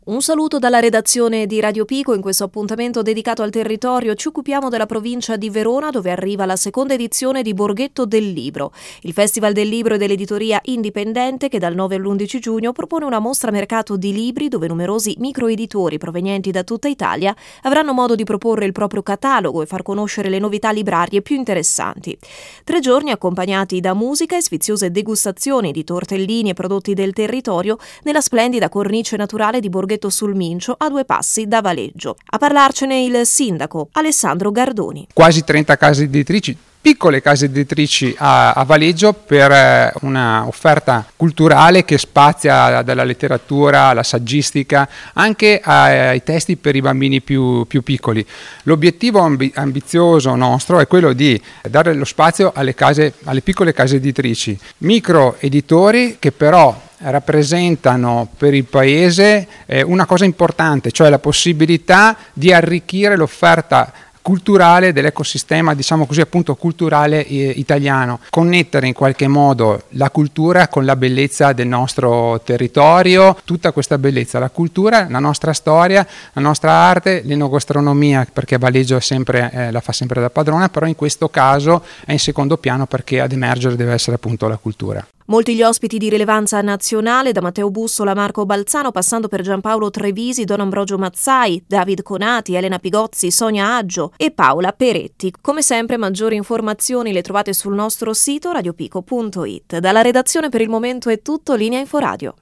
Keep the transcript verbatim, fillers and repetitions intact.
Un saluto dalla redazione di Radio Pico. In questo appuntamento dedicato al territorio ci occupiamo della provincia di Verona, dove arriva la seconda edizione di Borghetto del Libro, il Festival del Libro e dell'editoria indipendente che dal nove all'undici giugno propone una mostra mercato di libri dove numerosi microeditori provenienti da tutta Italia avranno modo di proporre il proprio catalogo e far conoscere le novità librarie più interessanti. Tre giorni accompagnati da musica e sfiziose degustazioni di tortellini e prodotti del territorio nella splendida cornice naturale di Borghetto sul Mincio, a due passi da Valeggio. A parlarcene il sindaco Alessandro Gardoni. Quasi trenta case editrici, piccole case editrici a, a Valeggio, per eh, una offerta culturale che spazia dalla letteratura alla saggistica, anche ai, ai testi per i bambini più, più piccoli. L'obiettivo ambi- ambizioso nostro è quello di dare lo spazio alle, case, alle piccole case editrici, micro editori che però rappresentano per il paese eh, una cosa importante, cioè la possibilità di arricchire l'offerta culturale dell'ecosistema, diciamo così, appunto culturale eh, italiano, connettere in qualche modo la cultura con la bellezza del nostro territorio, tutta questa bellezza, la cultura, la nostra storia, la nostra arte, l'enogastronomia, perché Valeggio è sempre, eh, la fa sempre da padrona, però in questo caso è in secondo piano perché ad emergere deve essere appunto la cultura. Molti gli ospiti di rilevanza nazionale, da Matteo Bussola a Marco Balzano, passando per Giampaolo Trevisi, Don Ambrogio Mazzai, David Conati, Elena Pigozzi, Sonia Aggio e Paola Peretti. Come sempre, maggiori informazioni le trovate sul nostro sito radiopico punto it. Dalla redazione per il momento è tutto, linea Inforadio.